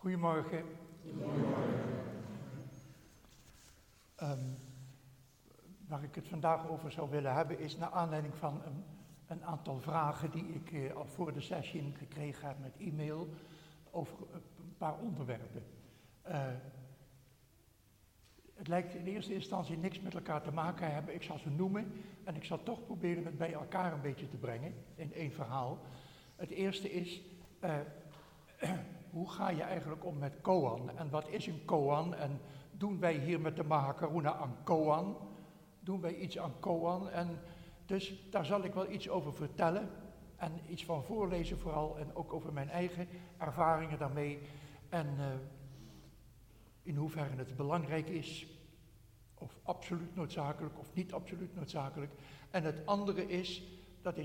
Goedemorgen. Waar ik het vandaag over zou willen hebben is naar aanleiding van een aantal vragen die ik al voor de sessie gekregen heb met e-mail over een paar onderwerpen. Het lijkt in eerste instantie niks met elkaar te maken hebben. Ik zal ze noemen en ik zal toch proberen het bij elkaar een beetje te brengen in één verhaal. Het eerste is, hoe ga je eigenlijk om met koan? En wat is een koan? En doen wij hier met de Maha Karuna aan koan? Doen wij iets aan koan? En dus daar zal ik wel iets over vertellen en iets van voorlezen vooral en ook over mijn eigen ervaringen daarmee en in hoeverre het belangrijk is of absoluut noodzakelijk of niet absoluut noodzakelijk. En het andere is, dat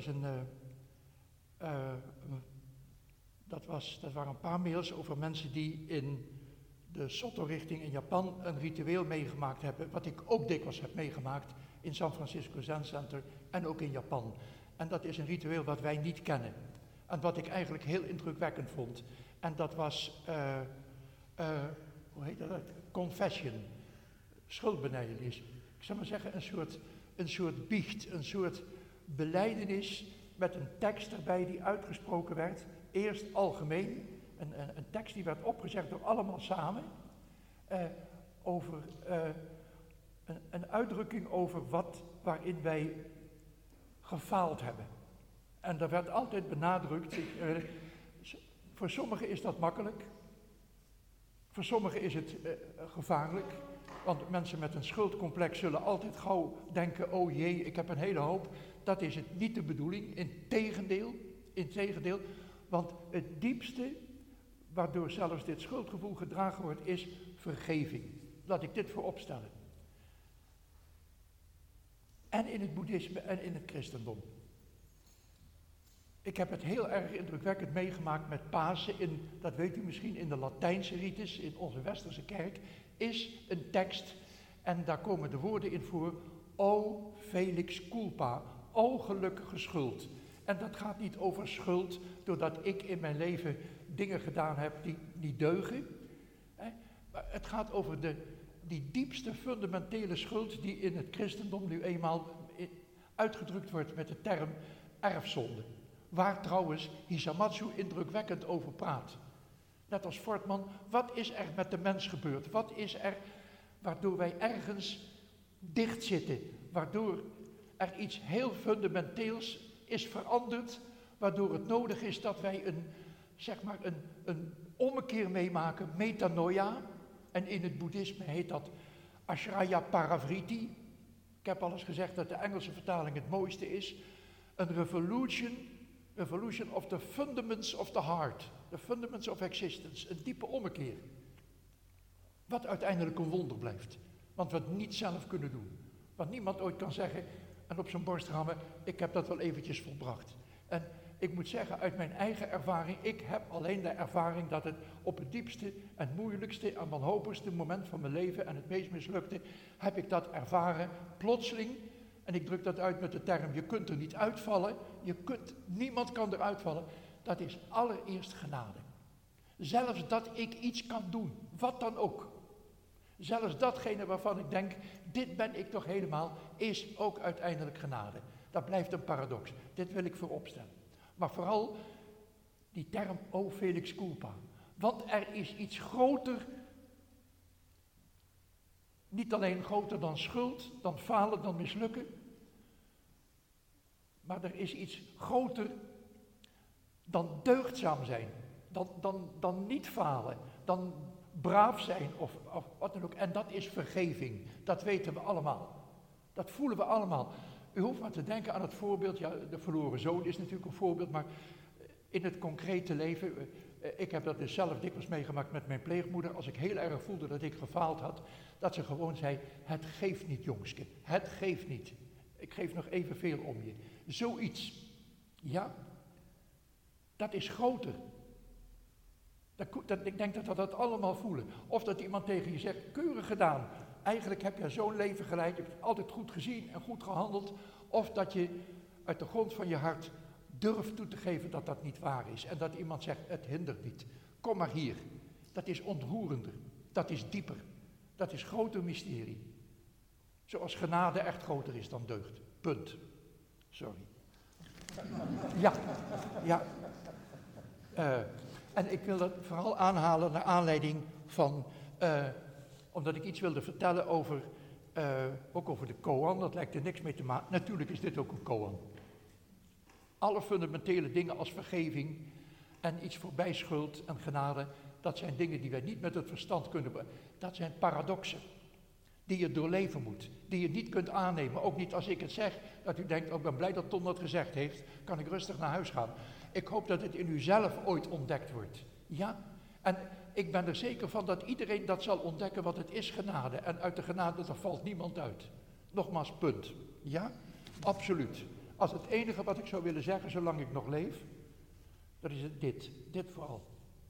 waren een paar mails over mensen die in de Soto-richting in Japan een ritueel meegemaakt hebben, wat ik ook dikwijls heb meegemaakt in San Francisco Zen Center en ook in Japan. En dat is een ritueel wat wij niet kennen en wat ik eigenlijk heel indrukwekkend vond. En dat was, hoe heet dat? Confession, schuldbelijdenis. Ik zou maar zeggen een soort biecht, een soort belijdenis met een tekst erbij die uitgesproken werd. Eerst algemeen, een tekst die werd opgezegd door allemaal samen, over een uitdrukking over waarin wij gefaald hebben. En er werd altijd benadrukt, voor sommigen is dat makkelijk, voor sommigen is het gevaarlijk, want mensen met een schuldcomplex zullen altijd gauw denken, oh jee, ik heb een hele hoop. Dat is het niet de bedoeling, integendeel, want het diepste waardoor zelfs dit schuldgevoel gedragen wordt is vergeving. Laat ik dit voorop stellen. En in het boeddhisme en in het christendom. Ik heb het heel erg indrukwekkend meegemaakt met Pasen, dat weet u misschien, in de Latijnse rites, in onze westerse kerk, is een tekst en daar komen de woorden in voor, o felix culpa, o gelukkige schuld. En dat gaat niet over schuld doordat ik in mijn leven dingen gedaan heb die niet deugen. Maar het gaat over die diepste fundamentele schuld die in het christendom nu eenmaal uitgedrukt wordt met de term erfzonde. Waar trouwens Hisamatsu indrukwekkend over praat. Net als Fortman, wat is er met de mens gebeurd? Wat is er waardoor wij ergens dicht zitten? Waardoor er iets heel fundamenteels is veranderd, waardoor het nodig is dat wij een ommekeer meemaken, metanoia. En in het boeddhisme heet dat Ashraya Paravriti. Ik heb al eens gezegd dat de Engelse vertaling het mooiste is. Een revolution of the fundaments of the heart. The fundaments of existence. Een diepe ommekeer. Wat uiteindelijk een wonder blijft. Want we het niet zelf kunnen doen. Want niemand ooit kan zeggen en op zijn borst rammen, ik heb dat wel eventjes volbracht. En ik moet zeggen, uit mijn eigen ervaring, ik heb alleen de ervaring dat het op het diepste en moeilijkste en wanhopigste moment van mijn leven en het meest mislukte, heb ik dat ervaren, plotseling, en ik druk dat uit met de term, je kunt er niet uitvallen, niemand kan er uitvallen, dat is allereerst genade. Zelfs dat ik iets kan doen, wat dan ook. Zelfs datgene waarvan ik denk, dit ben ik toch helemaal, is ook uiteindelijk genade. Dat blijft een paradox. Dit wil ik voorop stellen. Maar vooral die term, o felix culpa. Want er is iets groter, niet alleen groter dan schuld, dan falen, dan mislukken. Maar er is iets groter dan deugdzaam zijn, dan niet falen, dan braaf zijn of wat dan ook. En dat is vergeving. Dat weten we allemaal. Dat voelen we allemaal. U hoeft maar te denken aan het voorbeeld. Ja, de verloren zoon is natuurlijk een voorbeeld. Maar in het concrete leven. Ik heb dat dus zelf dikwijls meegemaakt met mijn pleegmoeder. Als ik heel erg voelde dat ik gefaald had. Dat ze gewoon zei. Het geeft niet, jongske. Het geeft niet. Ik geef nog evenveel om je. Zoiets. Ja. Dat is groter. Ik denk dat we dat allemaal voelen. Of dat iemand tegen je zegt, keurig gedaan. Eigenlijk heb je zo'n leven geleid, je hebt het altijd goed gezien en goed gehandeld. Of dat je uit de grond van je hart durft toe te geven dat dat niet waar is. En dat iemand zegt, het hindert niet. Kom maar hier. Dat is ontroerender. Dat is dieper. Dat is groter mysterie. Zoals genade echt groter is dan deugd. Punt. Sorry. Ja. En ik wil dat vooral aanhalen naar aanleiding van, omdat ik iets wilde vertellen over, ook over de koan, dat lijkt er niks mee te maken. Natuurlijk is dit ook een koan. Alle fundamentele dingen als vergeving en iets voorbij schuld en genade, dat zijn dingen die wij niet met het verstand kunnen. Dat zijn paradoxen die je doorleven moet, die je niet kunt aannemen. Ook niet als ik het zeg, dat u denkt, oh, ik ben blij dat Ton dat gezegd heeft, kan ik rustig naar huis gaan. Ik hoop dat het in u zelf ooit ontdekt wordt. Ja? En ik ben er zeker van dat iedereen dat zal ontdekken wat het is, genade. En uit de genade, daar valt niemand uit. Nogmaals, punt. Ja? Absoluut. Als het enige wat ik zou willen zeggen, zolang ik nog leef, dat is het dit. Dit vooral.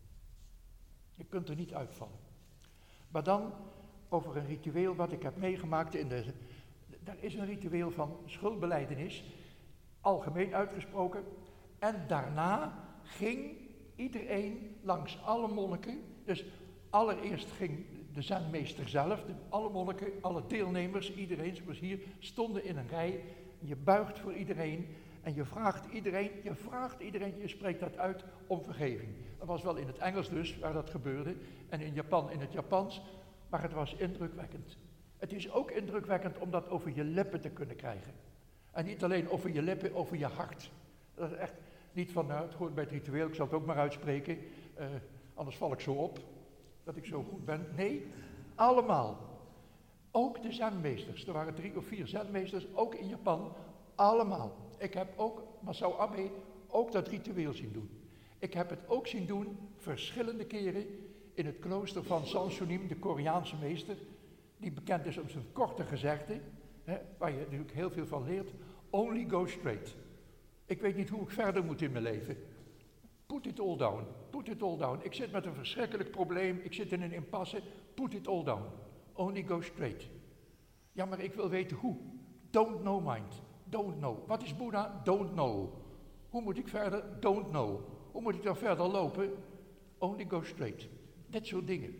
Je kunt er niet uitvallen. Maar dan over een ritueel wat ik heb meegemaakt er is een ritueel van schuldbelijdenis, algemeen uitgesproken. En daarna ging iedereen langs alle monniken. Dus allereerst ging de zenmeester zelf, alle monniken, alle deelnemers, iedereen zoals hier, stonden in een rij. Je buigt voor iedereen en je vraagt iedereen, je spreekt dat uit om vergeving. Dat was wel in het Engels dus, waar dat gebeurde, en in Japan in het Japans, maar het was indrukwekkend. Het is ook indrukwekkend om dat over je lippen te kunnen krijgen. En niet alleen over je lippen, over je hart. Dat is echt niet van, nou, het hoort bij het ritueel, ik zal het ook maar uitspreken, anders val ik zo op, dat ik zo goed ben. Nee, allemaal. Ook de zenmeesters, er waren 3 of 4 zenmeesters, ook in Japan, allemaal. Ik heb ook Masao Abe ook dat ritueel zien doen. Ik heb het ook zien doen, verschillende keren, in het klooster van Sansunim, de Koreaanse meester, die bekend is om zijn korte gezegde, waar je natuurlijk heel veel van leert. Only go straight. Ik weet niet hoe ik verder moet in mijn leven. Put it all down. Put it all down. Ik zit met een verschrikkelijk probleem, ik zit in een impasse. Put it all down. Only go straight. Ja, maar ik wil weten hoe. Don't know mind. Don't know. Wat is Boeddha? Don't know. Hoe moet ik verder? Don't know. Hoe moet ik dan verder lopen? Only go straight. Dit soort dingen.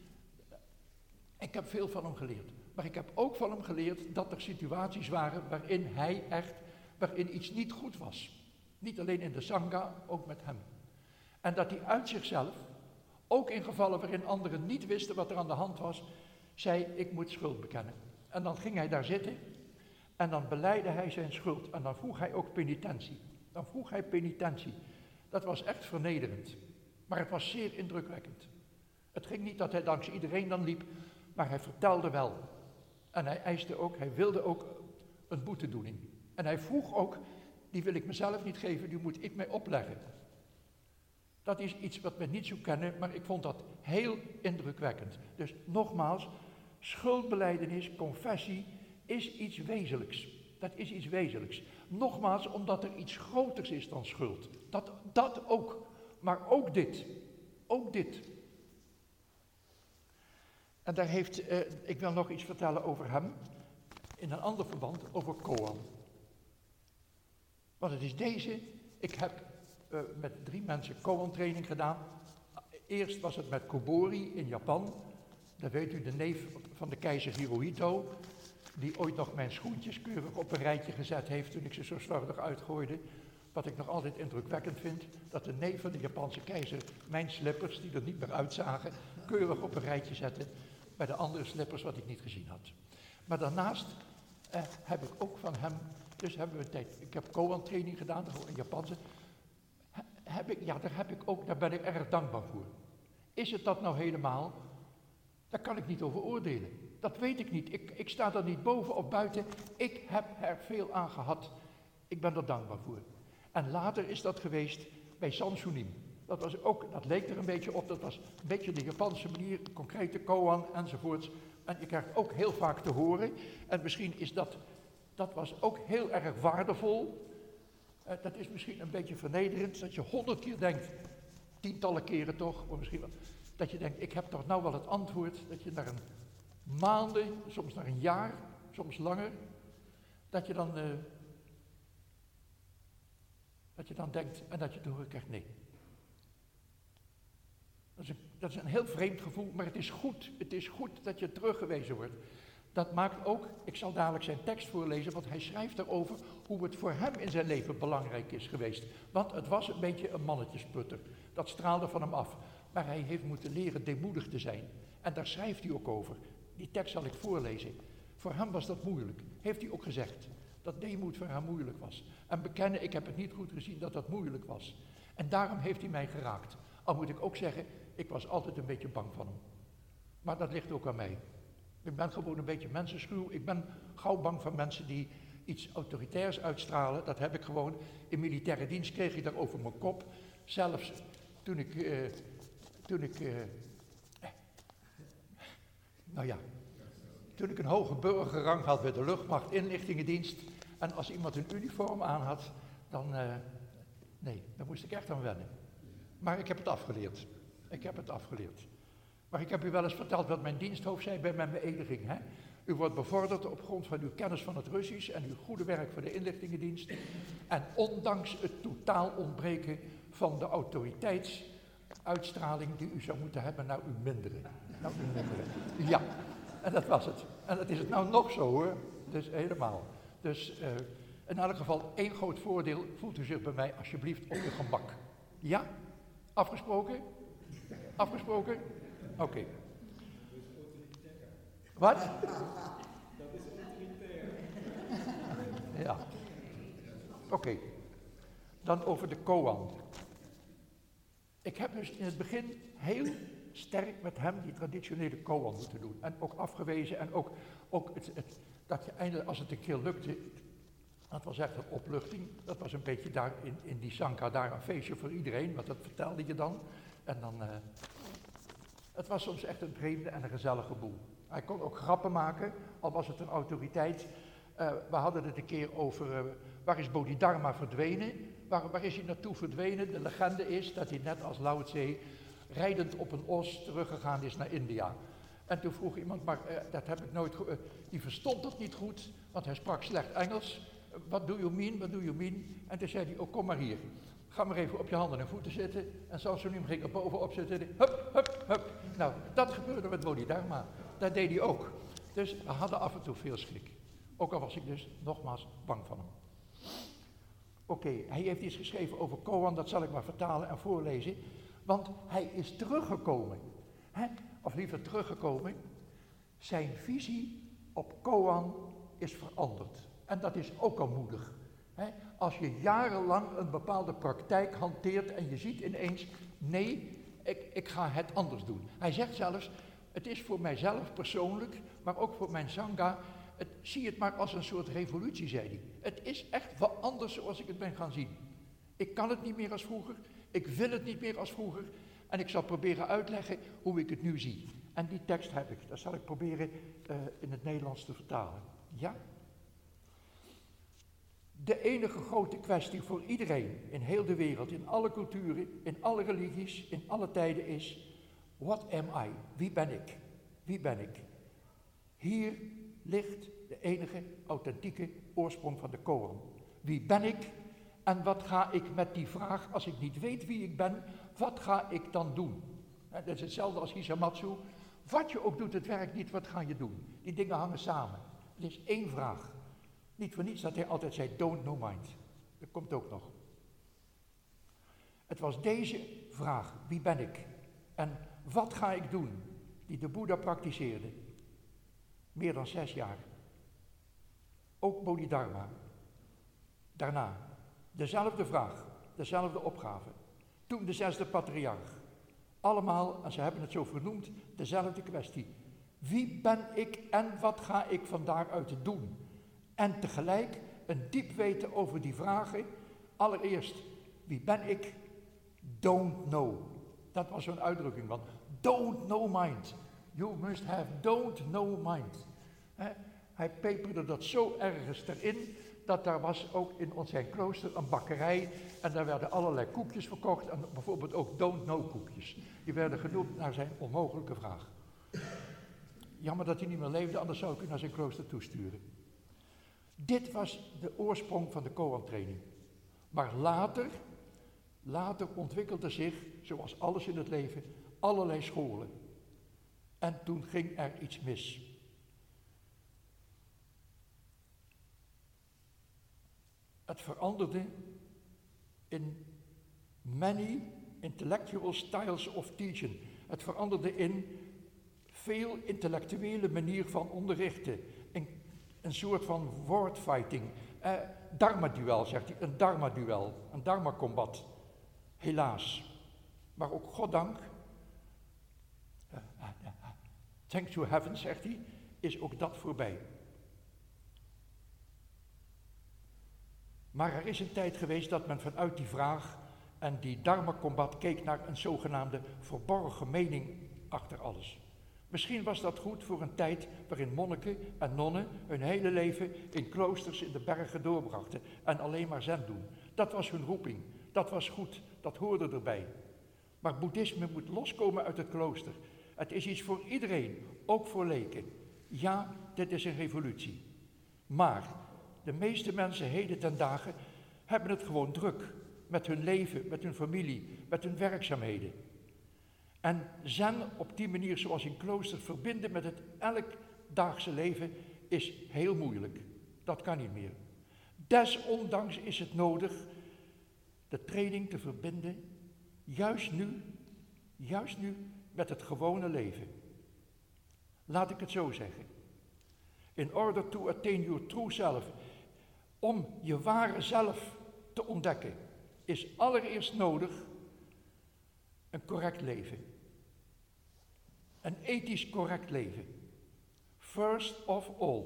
Ik heb veel van hem geleerd. Maar ik heb ook van hem geleerd dat er situaties waren waarin iets niet goed was. Niet alleen in de Sangha, ook met hem. En dat hij uit zichzelf, ook in gevallen waarin anderen niet wisten wat er aan de hand was, zei, ik moet schuld bekennen. En dan ging hij daar zitten en dan belijde hij zijn schuld. En dan vroeg hij ook penitentie. Dat was echt vernederend. Maar het was zeer indrukwekkend. Het ging niet dat hij langs iedereen dan liep, maar hij vertelde wel. En hij wilde ook een boetedoening. En hij vroeg ook, die wil ik mezelf niet geven, die moet ik mij opleggen. Dat is iets wat we niet zo kennen, maar ik vond dat heel indrukwekkend. Dus nogmaals, schuldbelijdenis, confessie, is iets wezenlijks. Dat is iets wezenlijks. Nogmaals, omdat er iets groters is dan schuld. Dat ook. Maar ook dit. Ook dit. En daar ik wil nog iets vertellen over hem, in een ander verband, over koan. Want het is deze, ik heb met 3 mensen koan-training gedaan. Eerst was het met Kobori in Japan. Dat weet u, de neef van de keizer Hirohito, die ooit nog mijn schoentjes keurig op een rijtje gezet heeft toen ik ze zo slordig uitgooide. Wat ik nog altijd indrukwekkend vind, dat de neef van de Japanse keizer mijn slippers, die er niet meer uitzagen, keurig op een rijtje zette bij de andere slippers wat ik niet gezien had. Maar daarnaast heb ik ook van hem, dus hebben we tijd, ik heb koan-training gedaan, een Japanse, daar ben ik erg dankbaar voor. Is het dat nou helemaal? Daar kan ik niet over oordelen. Dat weet ik niet. Ik sta er niet boven of buiten. Ik heb er veel aan gehad. Ik ben er dankbaar voor. En later is dat geweest bij Sansunim. Dat leek er een beetje op. Dat was een beetje de Japanse manier, concrete koan enzovoorts. En je krijgt ook heel vaak te horen. En misschien is dat was ook heel erg waardevol. Dat is misschien een beetje vernederend, dat je 100 keer denkt, tientallen keren toch, of misschien wel, dat je denkt, ik heb toch nou wel het antwoord, dat je naar een maanden, soms naar een jaar, soms langer, dat je dan denkt en dat je te horen krijgt, nee. Dat Dat is een heel vreemd gevoel, maar het is goed. Het is goed dat je teruggewezen wordt. Dat maakt ook, ik zal dadelijk zijn tekst voorlezen, want hij schrijft erover hoe het voor hem in zijn leven belangrijk is geweest. Want het was een beetje een mannetjesputter. Dat straalde van hem af. Maar hij heeft moeten leren deemoedig te zijn. En daar schrijft hij ook over. Die tekst zal ik voorlezen. Voor hem was dat moeilijk. Heeft hij ook gezegd. Dat deemoed voor hem moeilijk was. En bekennen, ik heb het niet goed gezien dat dat moeilijk was. En daarom heeft hij mij geraakt. Al moet ik ook zeggen, ik was altijd een beetje bang van hem. Maar dat ligt ook aan mij. Ik ben gewoon een beetje mensenschuw. Ik ben gauw bang van mensen die iets autoritairs uitstralen. Dat heb ik gewoon. In militaire dienst kreeg ik daar over mijn kop. Zelfs toen ik een hoge burgerrang had bij de luchtmacht, inlichtingendienst. En als iemand een uniform aan had, dan moest ik echt aan wennen. Maar ik heb het afgeleerd. Maar ik heb u wel eens verteld wat mijn diensthoofd zei bij mijn beëdiging. Hè? U wordt bevorderd op grond van uw kennis van het Russisch en uw goede werk voor de inlichtingendienst. En ondanks het totaal ontbreken van de autoriteitsuitstraling die u zou moeten hebben naar uw mindere. Ja, en dat was het. En dat is het nou nog zo hoor. Dus helemaal. Dus in elk geval één groot voordeel. Voelt u zich bij mij alsjeblieft op uw gemak. Ja? Afgesproken? Afgesproken? Oké. Wat? Dat is autoritair. Ja. Oké. Dan over de koan. Ik heb dus in het begin heel sterk met hem die traditionele koan moeten doen. En ook afgewezen en ook dat je eindelijk, als het een keer lukte, dat was echt een opluchting. Dat was een beetje daar in die Sanka, daar een feestje voor iedereen, want dat vertelde je dan. En dan, het was soms echt een vreemde en een gezellige boel. Hij kon ook grappen maken, al was het een autoriteit. We hadden het een keer over, waar is Bodhidharma verdwenen? Waar is hij naartoe verdwenen? De legende is dat hij net als Lao Tse rijdend op een os teruggegaan is naar India. En toen vroeg iemand, maar dat heb ik nooit die verstond dat niet goed, want hij sprak slecht Engels. What do you mean? What do you mean? En toen zei hij, oh kom maar hier. Ga maar even op je handen en voeten zitten. En Samsonim ging er bovenop zitten. Hup, hup, hup. Nou, dat gebeurde met Bodhidharma. Dat deed hij ook. Dus we hadden af en toe veel schrik. Ook al was ik dus nogmaals bang van hem. Oké, hij heeft iets geschreven over Koan, dat zal ik maar vertalen en voorlezen. Want hij is teruggekomen. Of liever teruggekomen. Zijn visie op Koan is veranderd. En dat is ook al moedig. Als je jarenlang een bepaalde praktijk hanteert en je ziet ineens, nee, ik ga het anders doen. Hij zegt zelfs, het is voor mijzelf persoonlijk, maar ook voor mijn Sangha, zie het maar als een soort revolutie, zei hij. Het is echt wel anders zoals ik het ben gaan zien. Ik kan het niet meer als vroeger, ik wil het niet meer als vroeger en ik zal proberen uitleggen hoe ik het nu zie. En die tekst heb ik, dat zal ik proberen in het Nederlands te vertalen. Ja? De enige grote kwestie voor iedereen in heel de wereld, in alle culturen, in alle religies, in alle tijden is, what am I? Wie ben ik? Wie ben ik? Hier ligt de enige authentieke oorsprong van de Koan. Wie ben ik en wat ga ik met die vraag, als ik niet weet wie ik ben, wat ga ik dan doen? Dat is hetzelfde als Hisamatsu. Wat je ook doet, het werkt niet, wat ga je doen? Die dingen hangen samen. Het is één vraag. Niet voor niets dat hij altijd zei, don't know mind. Dat komt ook nog. Het was deze vraag, wie ben ik? En wat ga ik doen? Die de Boeddha praktiseerde. Meer dan 6 jaar. Ook Bodhidharma. Daarna, dezelfde vraag, dezelfde opgave. Toen de 6e patriarch. Allemaal, en ze hebben het zo vernoemd, dezelfde kwestie. Wie ben ik en wat ga ik van daaruit doen? En tegelijk een diep weten over die vragen. Allereerst, wie ben ik? Don't know. Dat was zo'n uitdrukking van, don't know mind. You must have don't know mind. Hij peperde dat zo ergens erin, dat daar was ook in zijn klooster een bakkerij en daar werden allerlei koekjes verkocht en bijvoorbeeld ook don't know koekjes. Die werden genoemd naar zijn onmogelijke vraag. Jammer dat hij niet meer leefde, anders zou ik u naar zijn klooster toesturen. Dit was de oorsprong van de Koan-training. Maar later ontwikkelde zich, zoals alles in het leven, allerlei scholen. En toen ging er iets mis. Het veranderde in many intellectual styles of teaching. Het veranderde in veel intellectuele manier van onderrichten. Een soort van wordfighting. Dharma-duel, zegt hij. Een dharma-duel. Een dharma-combat. Helaas. Maar ook goddank, thanks to heaven, zegt hij, is ook dat voorbij. Maar er is een tijd geweest dat men vanuit die vraag en die dharma-combat keek naar een zogenaamde verborgen mening achter alles. Misschien was dat goed voor een tijd waarin monniken en nonnen hun hele leven in kloosters in de bergen doorbrachten en alleen maar zen doen. Dat was hun roeping, dat was goed, dat hoorde erbij. Maar boeddhisme moet loskomen uit het klooster. Het is iets voor iedereen, ook voor leken. Ja, dit is een revolutie. Maar de meeste mensen heden ten dagen hebben het gewoon druk met hun leven, met hun familie, met hun werkzaamheden. En zen op die manier zoals in kloosters verbinden met het elkdaagse leven is heel moeilijk. Dat kan niet meer. Desondanks is het nodig de training te verbinden, juist nu met het gewone leven. Laat ik het zo zeggen. In order to attain your true self, om je ware zelf te ontdekken, is allereerst nodig een correct leven. Een ethisch correct leven. First of all.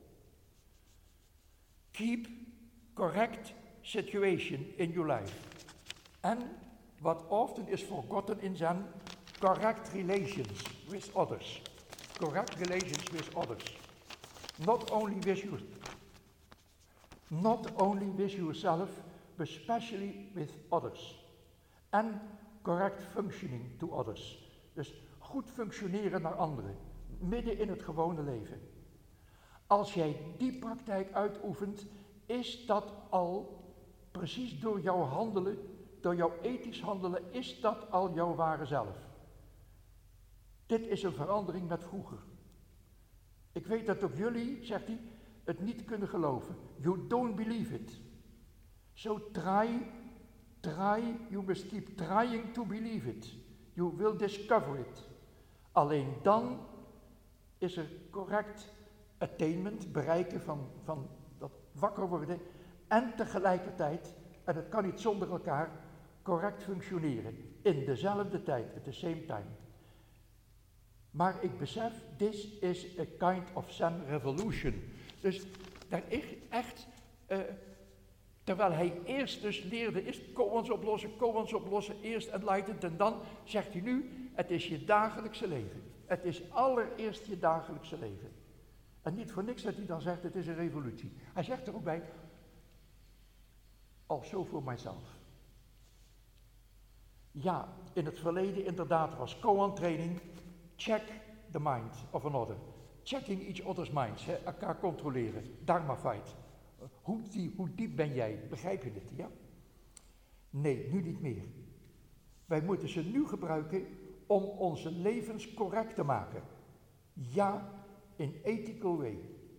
Keep correct situation in your life. And what often is forgotten in Zen, correct relations with others. Correct relations with others. Not only with yourself, but especially with others. And correct functioning to others. Dus goed functioneren naar anderen, midden in het gewone leven. Als jij die praktijk uitoefent, is dat al precies door jouw handelen, door jouw ethisch handelen, is dat al jouw ware zelf. Dit is een verandering met vroeger. Ik weet dat ook jullie, zegt hij, het niet kunnen geloven. You don't believe it. So try, you must keep trying to believe it. You will discover it. Alleen dan is er correct attainment, bereiken van dat wakker worden en tegelijkertijd, en het kan niet zonder elkaar, correct functioneren. In dezelfde tijd, at the same time. Maar ik besef, this is a kind of Zen revolution. Dus daar is echt, terwijl hij eerst dus leerde, is koans oplossen, eerst enlightened en dan zegt hij nu, het is je dagelijkse leven. Het is allereerst je dagelijkse leven. En niet voor niks dat hij dan zegt, het is een revolutie. Hij zegt er ook bij, also for myself. Ja, in het verleden inderdaad was koan training, check the mind of another. Checking each other's minds, elkaar controleren, dharma fight. Hoe diep ben jij, begrijp je dit, ja? Nee, nu niet meer. Wij moeten ze nu gebruiken om onze levens correct te maken. Ja, in ethical way.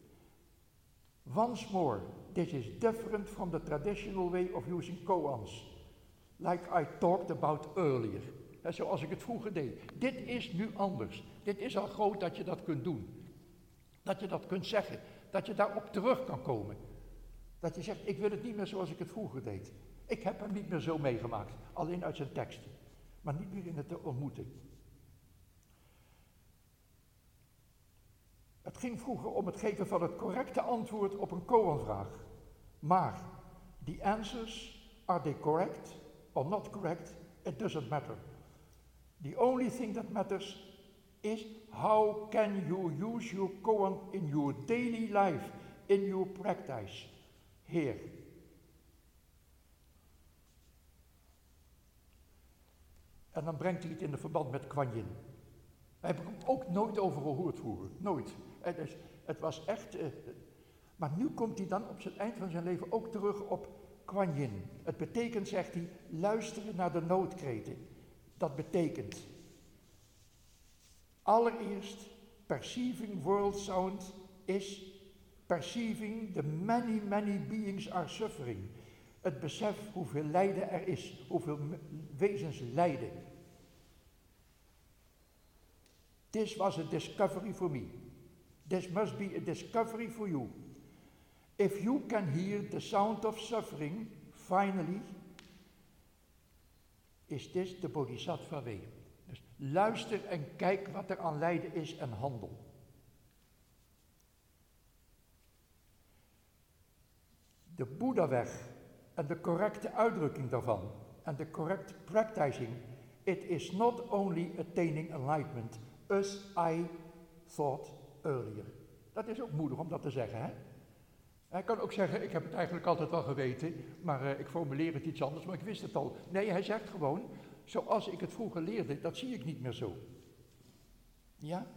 Once more, this is different from the traditional way of using koans. Like I talked about earlier. Zoals ik het vroeger deed. Dit is nu anders. Dit is al groot dat je dat kunt doen. Dat je dat kunt zeggen. Dat je daarop terug kan komen. Dat je zegt, ik wil het niet meer zoals ik het vroeger deed. Ik heb hem niet meer zo meegemaakt. Alleen uit zijn teksten. Maar niet meer in het ontmoeten. Het ging vroeger om het geven van het correcte antwoord op een koanvraag. Maar, the answers, are they correct or not correct? It doesn't matter. The only thing that matters is how can you use your koan in your daily life, in your practice, here. En dan brengt hij het in de verband met Kuan Yin. Daar heb ik hem ook nooit over gehoord vroeger, nooit. Het was echt, maar nu komt hij dan op het eind van zijn leven ook terug op Kuan Yin. Het betekent, zegt hij, luisteren naar de noodkreten. Dat betekent, Allereerst, perceiving world sound is perceiving the many, many beings are suffering. Het besef hoeveel lijden er is, hoeveel wezens lijden. This was a discovery for me. This must be a discovery for you. If you can hear the sound of suffering, finally, is this the Bodhisattva way. Dus luister en kijk wat er aan lijden is en handel. De Boeddhaweg en de correcte uitdrukking daarvan en de correct practicing, it is not only attaining enlightenment, as I thought earlier. Dat is ook moedig om dat te zeggen, hè? Hij kan ook zeggen, ik heb het eigenlijk altijd wel geweten, maar ik formuleer het iets anders, maar ik wist het al. Nee, hij zegt gewoon, zoals ik het vroeger leerde, dat zie ik niet meer zo. Ja?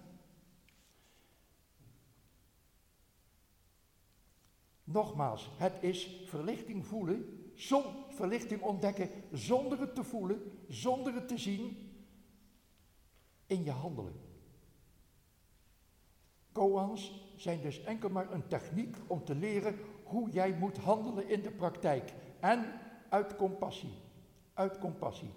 Nogmaals, het is verlichting voelen, verlichting ontdekken, zonder het te voelen, zonder het te zien, in je handelen. Koans zijn dus enkel maar een techniek om te leren hoe jij moet handelen in de praktijk. En uit compassie. Uit compassie.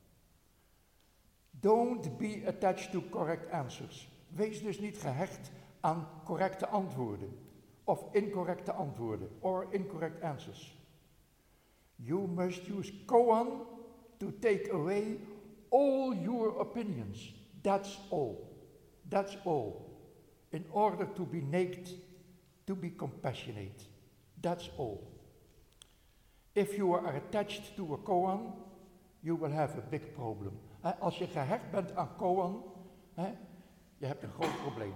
Don't be attached to correct answers. Wees dus niet gehecht aan correcte antwoorden. Of incorrecte antwoorden. Or incorrect answers. You must use koan to take away all your opinions. That's all. That's all. In order to be naked, to be compassionate. That's all. If you are attached to a koan, you will have a big problem. Als je gehecht bent aan koan, je hebt een groot probleem.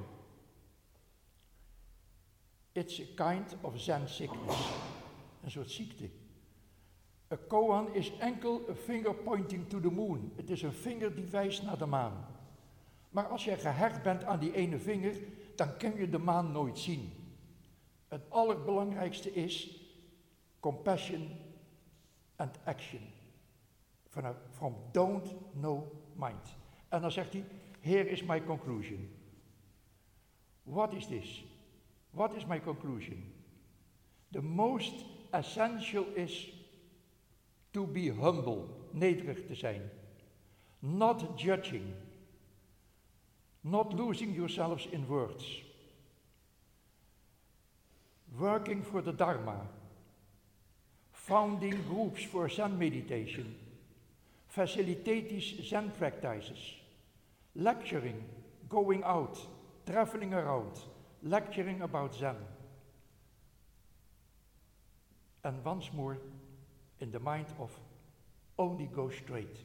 It's a kind of Zen sickness. Een soort ziekte. A koan is enkel a finger pointing to the moon. Het is een vinger die wijst naar de maan. Maar als je gehecht bent aan die ene vinger, dan kun je de maan nooit zien. Het allerbelangrijkste is compassion and action. From don't know mind. En dan zegt hij, here is my conclusion. What is this? What is my conclusion? The most essential is to be humble, nederig te zijn. Not judging. Not losing yourselves in words. Working for the Dharma. Founding groups for Zen meditation. Facilitating Zen practices. Lecturing, going out, traveling around, lecturing about Zen. And once more, in the mind of only go straight.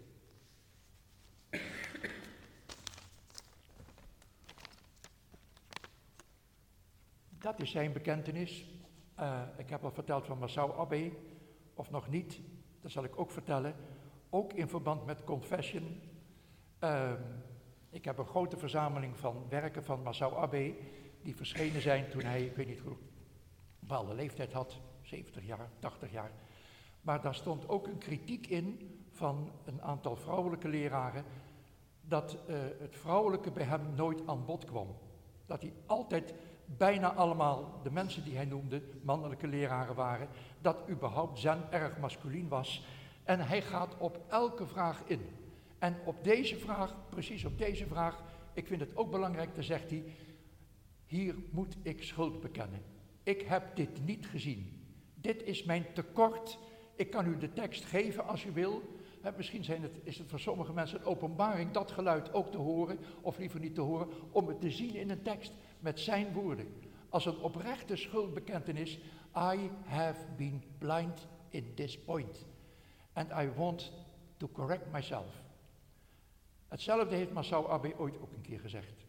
Dat is zijn bekentenis. Ik heb al verteld van Masao Abe, of nog niet, dat zal ik ook vertellen. Ook in verband met Confession. Ik heb een grote verzameling van werken van Masao Abe, die verschenen zijn toen hij, ik weet niet hoe, een bepaalde leeftijd had, 70 jaar, 80 jaar. Maar daar stond ook een kritiek in van een aantal vrouwelijke leraren, dat het vrouwelijke bij hem nooit aan bod kwam. Dat hij altijd bijna allemaal de mensen die hij noemde, mannelijke leraren waren, dat überhaupt Zen erg masculien was. En hij gaat op elke vraag in. En op deze vraag, precies op deze vraag, ik vind het ook belangrijk, dan zegt hij, hier moet ik schuld bekennen. Ik heb dit niet gezien. Dit is mijn tekort. Ik kan u de tekst geven als u wil. Misschien is het voor sommige mensen een openbaring dat geluid ook te horen, of liever niet te horen, om het te zien in een tekst met zijn woorden. Als een oprechte schuldbekentenis, I have been blind in this point. And I want to correct myself. Hetzelfde heeft Masao Abe ooit ook een keer gezegd.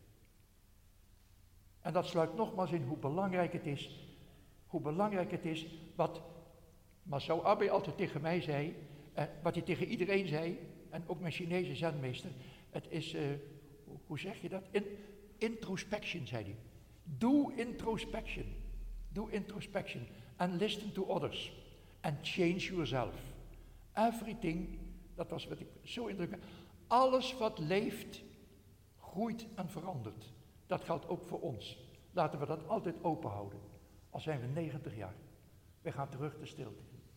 En dat sluit nogmaals in hoe belangrijk het is wat Masao Abe altijd tegen mij zei, wat hij tegen iedereen zei, en ook mijn Chinese zenmeester. Het is, hoe zeg je dat? Introspection, zei hij. Do introspection. Do introspection. And listen to others. And change yourself. Everything, dat was wat ik zo indrukwekkend. Alles wat leeft, groeit en verandert. Dat geldt ook voor ons. Laten we dat altijd open houden. Al zijn we 90 jaar. Wij gaan terug de stilte in.